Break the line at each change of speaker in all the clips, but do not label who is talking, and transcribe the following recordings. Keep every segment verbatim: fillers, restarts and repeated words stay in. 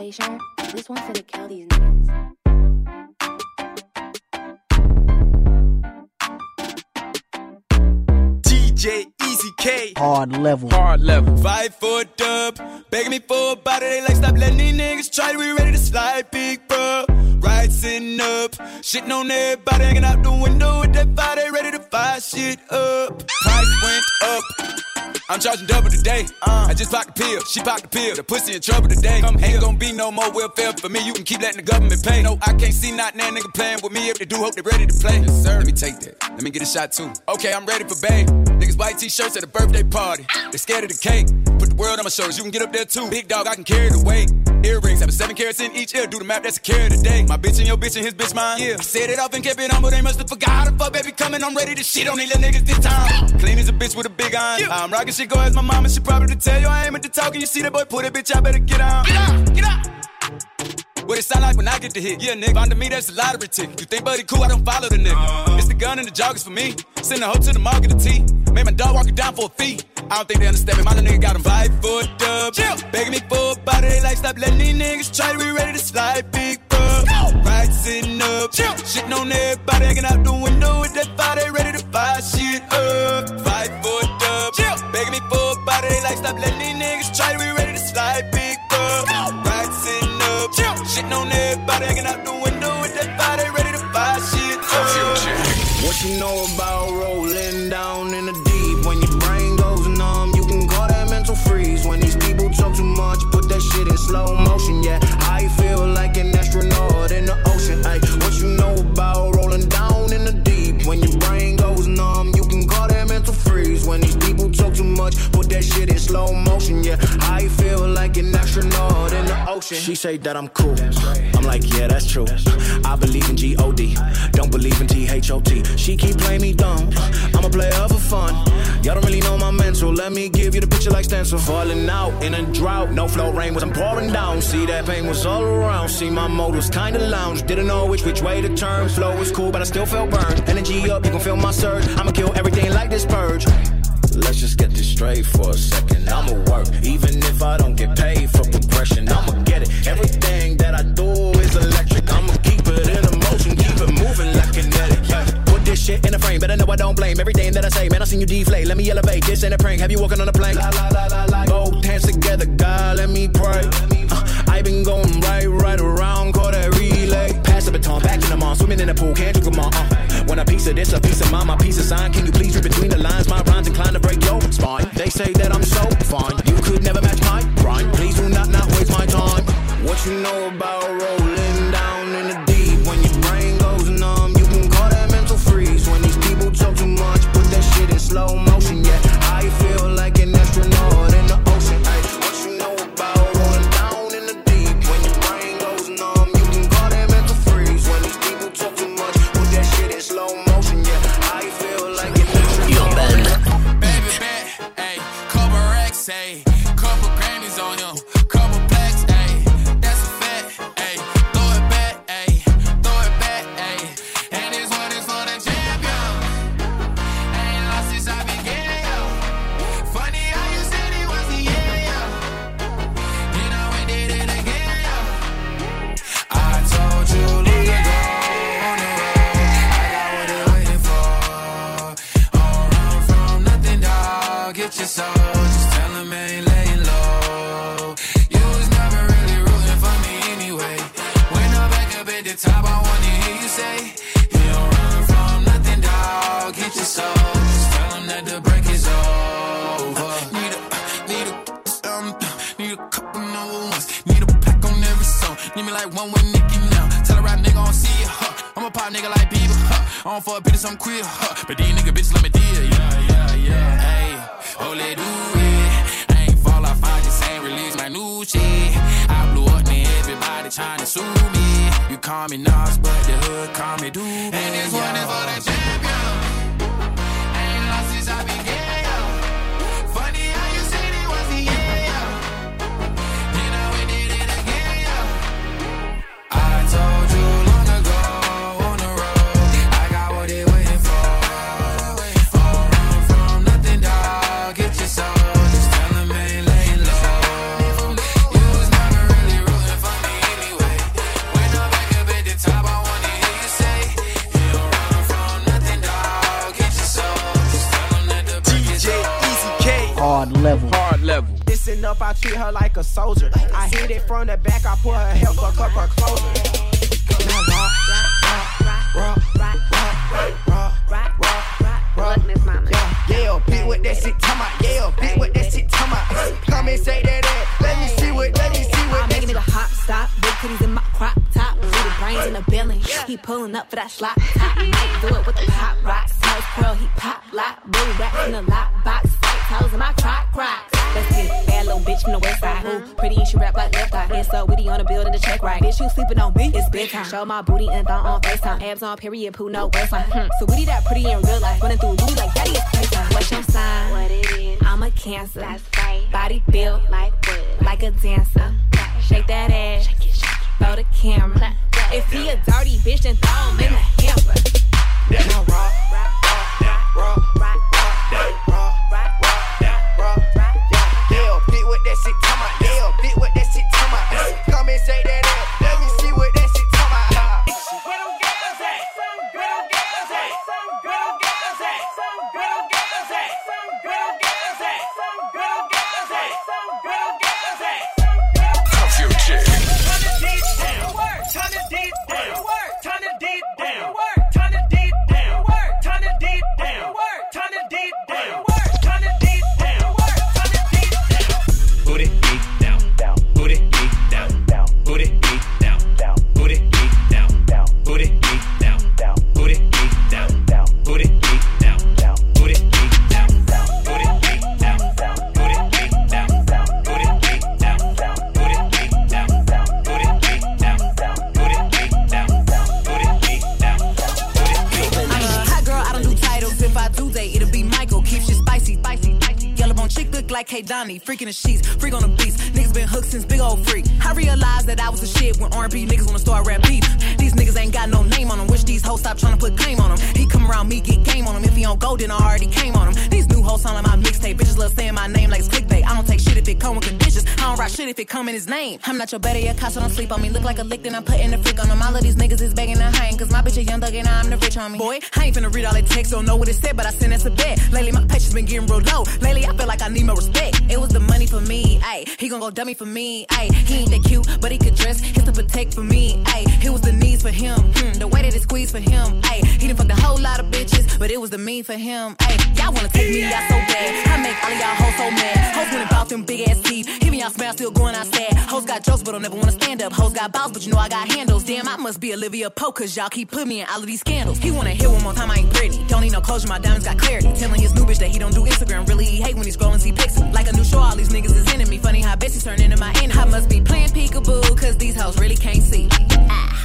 Glacier. This one's to kill these niggas.
D J Easy K.
Hard level.
Hard level. Five foot dub. Begging me for a body. They like stop letting these niggas try. We ready to slide, big bro. Right sitting up. Shitting on everybody. Hanging out the window with that fire. They ready to fire shit up. Price went up. I'm charging double today. Uh, I just popped the pill, she popped the pill. The pussy in trouble today. Come Ain't gonna be no more welfare for me. You can keep letting the government pay. No, I can't see not now nigga playing with me. If they do, hope they ready to play. Yes, sir. Let me take that. Let me get a shot too. Okay, I'm ready for babe. Niggas white t-shirts at a birthday party. They scared of the cake. Put the world on my shoulders. You can get up there too. Big dog, I can carry the weight. Earrings, having seven carats in each ear. Do the map, that's a carrot a day. My bitch and your bitch and his bitch mine. Yeah. I said it off and kept it on, but they must have forgot how the fuck baby coming. I'm ready to shit on these little niggas this time. Clean as a bitch with a big iron. Yeah. I'm rocking shit, go ask my mama. She probably to tell you I ain't with the talking. You see that boy, put that bitch, I better get out. Get out, get out. What it sound like when I get the hit? Yeah, nigga, under me, that's a lottery ticket. You think buddy cool, I don't follow the nigga. Uh, it's the gun and the joggers for me. Send the hoe to the mall, get a tea. Made my dog walk it down for a fee. I don't think they understand me, my little nigga got him five foot up. Chill. Begging me for a body, they like stop letting these niggas try. We ready to slide, big bug. Right sitting up. Chill. Shitting on everybody, hanging out the window with that fire. They ready to fire shit up. Five foot up. Chill. Begging me for a body, they like stop letting these niggas try. We ready to slide, big bug. Right sitting up. Chill. Shitting on everybody, hanging out the window with that fire. They ready to fire shit up.
What you know about rolling down in the deep? When your brain goes numb, you can call that mental freeze. When these people talk too much, put that shit in slow motion. Yeah, I feel like an astronaut in the ocean. Ay, what you know about rolling down in the deep? When your brain goes numb, you can call that mental freeze. When these people talk too much, put that shit in slow motion. Yeah, I feel like an astronaut in the ocean. She say that I'm cool. I'm like, yeah, that's true. I believe in G O D, don't believe in T H O T. She keep playing me dumb. I'm a player for fun. Y'all don't really know my mental. Let me give you the picture like stencil. Falling out in a drought. No flow rain was I'm pouring down. See that pain was all around. See my mode was kinda lounge. Didn't know which which way to turn. Flow was cool, but I still felt burned. Energy up, you can feel my surge. I'ma kill everything like this purge. Let's just get this straight for a second. I'ma work, even if I don't get paid for progression. I'ma get it. Everything that I do is electric. I'ma keep it in motion, keep it moving like kinetic. Put this shit in a frame, better know I don't blame everything that I say. Man, I seen you deflate. Let me elevate. This ain't a prank. Have you walking on a plane? La, la, la, la, la. Both hands together, God, let me pray. Uh, I been going right, right around, call that relay. Pass the baton, back in the mall, swimming in the pool, can't drink them all. Uh, when a piece of this, a piece of mine, my piece of sign. Can you please read between the lines? My rhymes inclined to break your spine. They say that I'm so fine, you could never match my grind. Please do not not waste my time. What you know about rolling down in the deep? When your brain goes numb, you can call that mental freeze. When these people talk too much, put that shit in slow motion. Yeah, I feel like an astronaut in the ocean. Ay, what you know about rolling down in the deep? When your brain goes numb, you can call that mental freeze. When these people talk too much, put that shit in slow motion. Yeah, I feel like an astronaut.
Baby, baby, ayy, couple racks, ayy, couple Grammys on you, couple plaques, ayy, that's a fact, ayy, throw it back, ayy, throw it back, ayy, and this one is for the champion. Ain't lost since I began, yo. Funny how you said it was the end, yo. You know we did it again, yo. I told you long ago on the road, I got what they're waiting for. Don't run from nothing, dog. Get your soul, just tell them I ain't laying low. You was never really rooting for me anyway. When I'm back up at the top, I wanna hear you say, you don't run from nothing, dog. Get your soul, just tell them that the break is over. Need a, need a, um, need a couple number ones. Need a pack on every song. Need me like one with Nicki now. Tell a rap nigga I don't see it, huh. I'm a pop nigga like Bieber, huh. I don't fuck bitches, I'm queer, huh. But these nigga bitches let me deal, yeah, yeah, yeah. Hey, oh, let do it. I ain't fall off, I just ain't release my new shit. I blew up, man, everybody tryna sue me. You call me Nas, but the hood call me Doobie. And this one is for the champion. Ain't lost since I began, yo. Funny how you said it was the end, yo. You know we did it again, yo. I told you long ago on the road, I got what they waiting for. Don't run from nothing, dog. Get your soul, just tell them I ain't laying low. You was never really rooting for me
listen up, I treat her like a soldier. I hit it from the back, I put her hair, fuck up her closer. Now rock, rock, rock, rock, rock, rock, rock, rock, rock, Miss Mama. Yeah, beat with that shit, come out. Yeah, beat with that shit, come out. Come and say that ass. Let me see what, let me see what.
I'm making it a hop stop. Big titties in my crop top. Little brains in the belly. He pulling up for that slot top. Might do it with the pop rocks. Toes curl, he pop lock. Blue racks in the lock box. White toes in my crock rocks. Let's get it. Bad little bitch from the west side. Ooh, pretty and she rap like left eye. And so witty on the building to check right. Bitch, you sleeping on me? It's bedtime. Show my booty and thong on FaceTime. Abs on period, poo, no waistline. Hmm. So witty that pretty in real life. Running through Louis like daddy is playtime. What's your sign? What it is? I'm a Cancer. That's right. Body built like wood. Like a dancer. Shake that ass. Shake it, shake it. Throw the camera. If he a dirty bitch, then throw him in the hamper.
Now rock, rock, rock, rock, rock, rock, rock, rock, rock, rock. Yeah, beat with that shit, come on. Yeah, beat with that shit, come on. Come and say that ass. Let me see what that shit, come on.
Where them girls at? Where them girls at? Where them girls at? Where them girls at? Where them girls at? Where them girls at? Where them girls at?
Cuff your chick.
Turn the deep down. Turn the deep down. Turn the deep down. Turn the deep down. Turn the deep down. Turn the deep down. Turn the deep down. Turn the deep down.
Put it deep down, down. Put it deep down, down. Put it deep down, down. Put it deep down, down. Put it deep down, down. Put it deep down, down. Put it deep down, down. Put it deep down, down. Put it deep down, down. Put it deep down, down. Put it deep down, down. Put it deep down, down. Put it deep down, down. Put it deep down, down. Put it deep down, down. Put it deep down.
I'm a hot girl, I don't do titles. If I do, they it'll be Michael. Keep shit spicy, spicy, spicy. Yellow bone chick look like K Donnie. Freaking the sheets, freak on the beats. Niggas been hooked since big old freak. I realized that I was the shit when R and B niggas wanna start rap beef. These niggas ain't got no name on them. Wish these hoes stop trying to put claim on them. He come around me, get game on him. If he don't go, then I already came on him. These new hoes sound like my mixtape. Bitches love saying my name like it's clickbait. I don't take shit if it come with conditions. I don't rock shit if it come in his name. I'm not your better, your cops, so don't sleep on me. Look like a lick, then I'm putting the freak on them. All of these niggas is begging to hang. Cause my bitch a young thug and I'm the rich on me. Boy, I ain't finna read all that text, don't know what it said, but I sent it to bed. Lately, my patience been getting real low. Lately, I feel like I need more respect. It was the money for me, ayy. He gon' go dummy for me, ayy. He ain't that cute, but he could dress. He's to protect for me, ayy. It was the needs for him, hmm. The way that it squeezed for him, ayy. He done fucked a whole lot of bitches, but it was the mean for him, ayy. Y'all wanna take me out so bad. I make all of y'all hoes so mad. Hoes went about them big ass teeth. Even y'all smile still going outside. Hoes got jokes, but don't never wanna stand up. Hoes got balls, but you know I got handles. Damn, I must be Olivia Pope, cause y'all keep putting me in all of these scandals. He wanna hear one more time, I ain't Britney. Don't need no closure, my diamonds got clarity. Telling his new bitch that he don't do Instagram. Really, he hate when he's scrolling, see pics. Like a new show, all these niggas is enemy. Funny how bitches turn into my enemy. I must be playing peekaboo, cause these hoes really can't see me. Ah.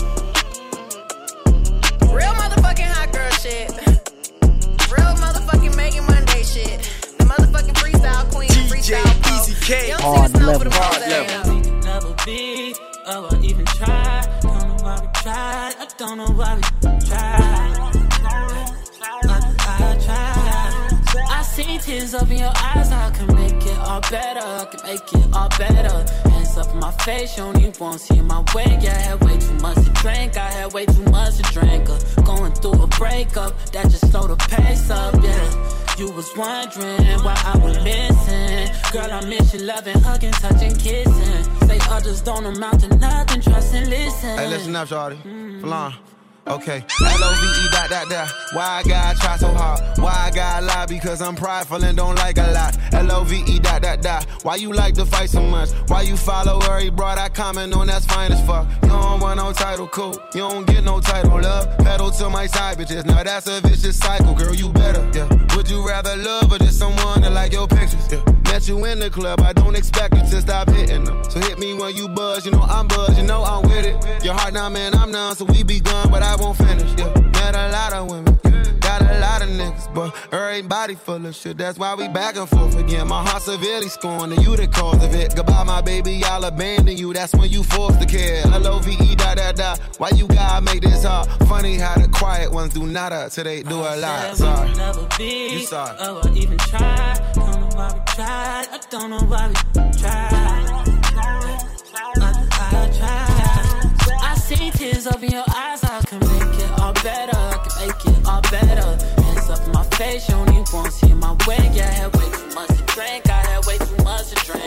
Real motherfucking hot girl shit. Real motherfucking Megan Monday shit. The motherfucking freestyle queen, freestyle
Easy K.
Hard level,
hard level.
Never be, oh, I even try. Don't know why we tried. I don't know why we tried. I, I tried. I see tears up in your eyes. I can make it all better. I can make it all better. Hands up in my face, you only won't see my way. Yeah, I had way too much to drink. I had way too much to drink. Uh, going through a breakup that just slowed the pace up. Yeah. You was wondering why I was missing. Girl, I miss you loving, hugging, touching, kissing. Say others don't amount to nothing, trust and listen.
Hey, listen up, shawty. Mm-hmm. Flan. Okay, L O V E dot dot dot. Why I gotta try so hard? Why I gotta lie? Because I'm prideful and don't like a lot. L O V E dot dot dot. Why you like to fight so much? Why you follow every broad I comment on? That's fine as fuck. You don't want no title, cool. You don't get no title, love. Pedal to my side bitches. Now that's a vicious cycle, girl. You better, yeah. Would you rather love or just someone that like your pictures? Yeah. Met you in the club, I don't expect you to stop hitting them. So hit me when you buzz, you know I'm buzz, you know I'm with it. Your heart now, man, I'm none, so we begun, but I won't finish. Yeah, met a lot of women, yeah. Got a lot of niggas, but everybody full of shit. That's why we back and forth again. My heart severely scorned, and you the cause of it. Goodbye, my baby, I'll abandon you. That's when you forced to care. L O V E dot dot dot. Why you gotta make this hard? Funny how the quiet ones do nada till they do a lot. Sorry,
never be.
You sorry.
Oh, I even tried. Don't know why we tried. I don't know why we tried. I, I tried. I see tears up in your eyes. I can make it all better. I can make it all better. Hands up in my face, you only won't see my way. Yeah, I had way too much to drink. I had way too much to drink.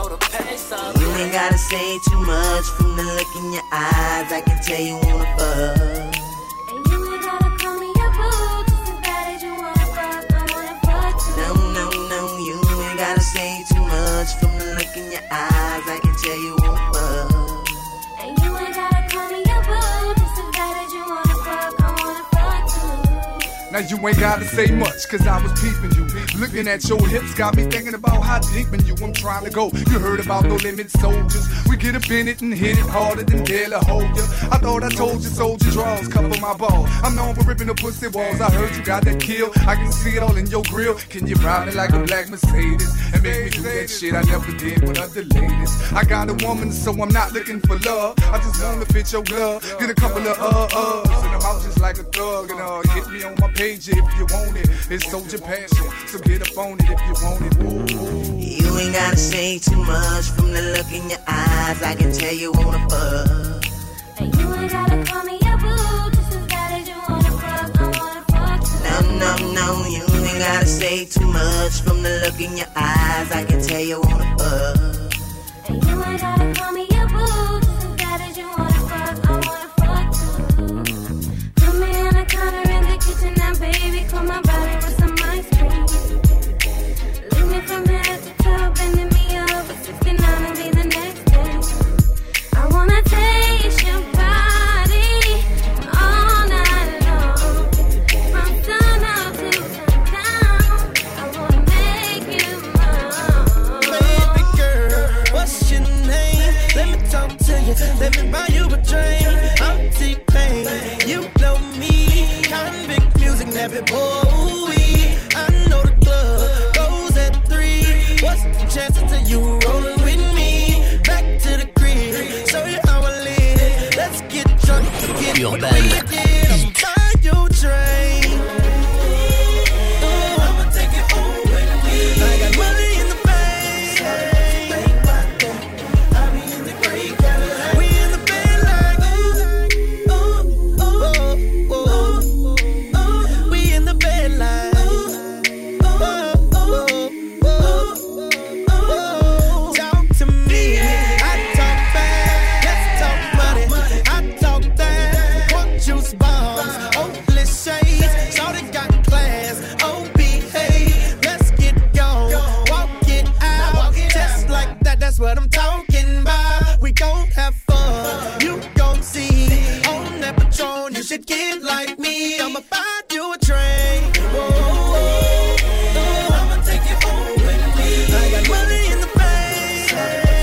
the peso.
You ain't gotta say too much from the look in your eyes. I can tell you wanna fuck.
And you ain't gotta call me your boo. Just as bad as you wanna fuck, I wanna fuck too.
No, no, no, you ain't gotta say too much from the look in your eyes. I can tell you wanna fuck.
And you ain't gotta call me your boo. Just as bad as you wanna fuck, I wanna fuck too.
Now you ain't gotta say much, cause I was peeping you. Looking at your hips got me thinking about how deep in you I'm trying to go. You heard about No Limit Soldiers. We get up in it and hit it harder than Dale or hold ya. I thought I told you soldier draws cover my ball. I'm known for ripping the pussy walls. I heard you got that kill. I can see it all in your grill. Can you ride me like a black Mercedes and make me do that shit I never did with other ladies? I got a woman, so I'm not looking for love. I just wanna fit your glove. Get a couple of uh-uhs and I'm out just like a thug. And uh, hit me on my page if you want it. It's Soldier Passion, so get up on it if you want it. Ooh.
You ain't gotta say too much from the look in your eyes. I can tell you wanna fuck.
And you ain't gotta call me your boo. Just as bad as you wanna fuck, I wanna fuck too.
No, no, no, you ain't gotta say too much from the look in your eyes. I can tell you wanna fuck.
And you ain't gotta call me your boo. Just as bad as you wanna fuck, I wanna fuck too. Put me on the counter in the kitchen now, baby. Call my body with some ice cream. Leave me from head to toe, bending me over sixty-nine and be the next day. I wanna taste your body all night long, from sun up to sundown. I wanna make you mine.
Baby girl, what's your name? Let me talk to you, let me buy you a drink. I'm T-Pain, you know me. Convict music, nappy boy. I know the club goes at three. What's the chances of you rolling with me? Back to the crib, show you how I live. Let's get drunk, get
Urban
wicked. I'ma buy you a drink. Ooh, I'ma take it home with me. I got money in the bank. I be in the great Cadillac. We in the bed like ooh, ooh, ooh, ooh, ooh. We in the bed like ooh, ooh, ooh, ooh. Talk to me, I talk fast. Let's talk money, I talk that. Quote juice bombs, Oakley shades. Shorty got class, oh behave. Let's get gone, walk it out. Just like that, that's what I'm talking about. We gon' have fun, you gon' see. On that Patron, you should get like me. I'ma buy you a drink. Whoa, ooh, I'ma take you home with me. I got money in the bank.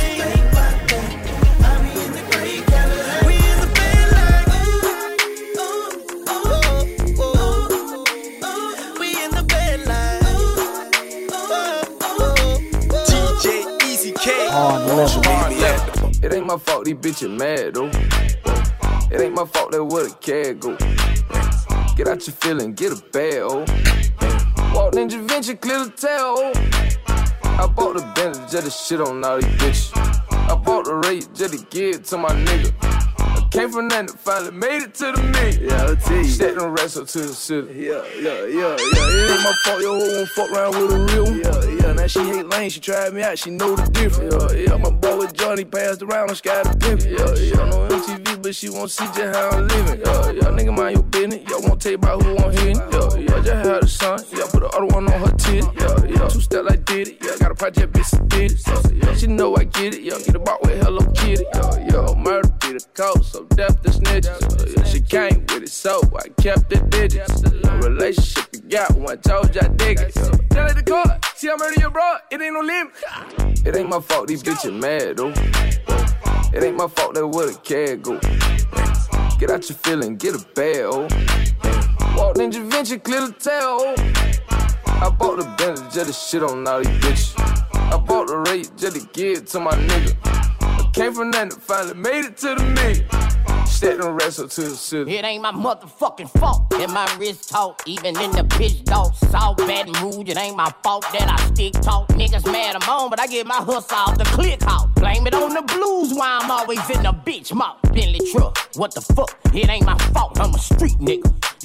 I be in the great Cadillac. We in the bed like ooh, ooh, ooh, ooh, ooh. We in the bed like ooh, ooh, ooh.
D J Easy K.
Hard level.
Hard level.
It ain't my fault these bitches mad though. It ain't my fault that where the cat go. Get out your feeling, get a bag, oh. Walk Ninja Venture, clear the tail, oh. I bought the Bentley just to shit on all these bitches. I bought the rate just to give it to my nigga. I came from nothing, finally made it to the million.
Yeah, I'll tell you.
Stack them rest up to the city.
Yeah, yeah, yeah, yeah. It ain't my fault your hoe won't fuck around with a real one. Yeah, yeah. Now she hate lane, she tried me out, she know the difference. Yeah, yeah. My boy with Johnny passed around on Sky the Pimp. Yeah, yeah. No M T V, but she won't see just how I'm living. Yeah, yeah. Nigga mind your business. Y'all won't tell you about who I'm hitting. Yeah, yeah. Just had a son. Yeah, put the other one on her titty. Yeah, yeah. Two step like did it. Yeah, got a project bitch did it. Yeah, yeah. She know I get it. Yeah, get a box with Hello Kitty. Yeah, yeah. Murder be the coast, so death the snitches. Yeah, yeah. She came with it, so I kept the digits. Yeah, relationship you got when I told you I dig it. Yeah. Tell it the court, see I murder your bro, it ain't no limit.
It ain't my fault these bitches mad though. It ain't my fault that where the cat go. Get out your feeling, get a bag, oh. Walk Ninja Venture, clear the tail, oh. I bought the Bentley just to shit on all these bitches. I bought the rate just to give it to my nigga. I came from nothing, finally made it to the million. Stack them rest up to the city.
It ain't my motherfucking fault that my wrist talk, even in the bitch dog. Saw bad mood, it ain't my fault that I stick talk. Niggas mad I'm on, but I get my hustle off the click out. Blame it on the blues, why I'm always in the bitch mouth. Bentley truck, what the fuck? It ain't my fault, I'm a street nigga.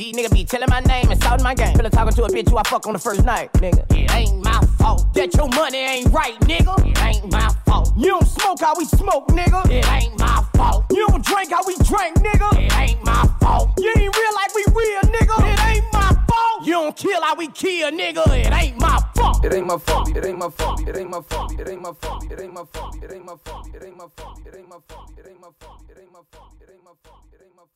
These niggas be telling my name and shouting my game. Fella talking to a bitch who I fuck on the first night, nigga. It ain't my fault that your money ain't right, nigga. It ain't my fault. You don't smoke how we smoke, nigga. It ain't my fault. You don't drink how we drink, nigga. It ain't my fault. You ain't real like we real, nigga. It ain't my fault. You don't kill how we kill, nigga. It ain't my fault.
It ain't my fault. It ain't my fault. It ain't my fault. It ain't my fault. It ain't my fault. It ain't my fault. It ain't my fault. It ain't my fault. It ain't my fault. It ain't my fault. It ain't my fault. It ain't my fault.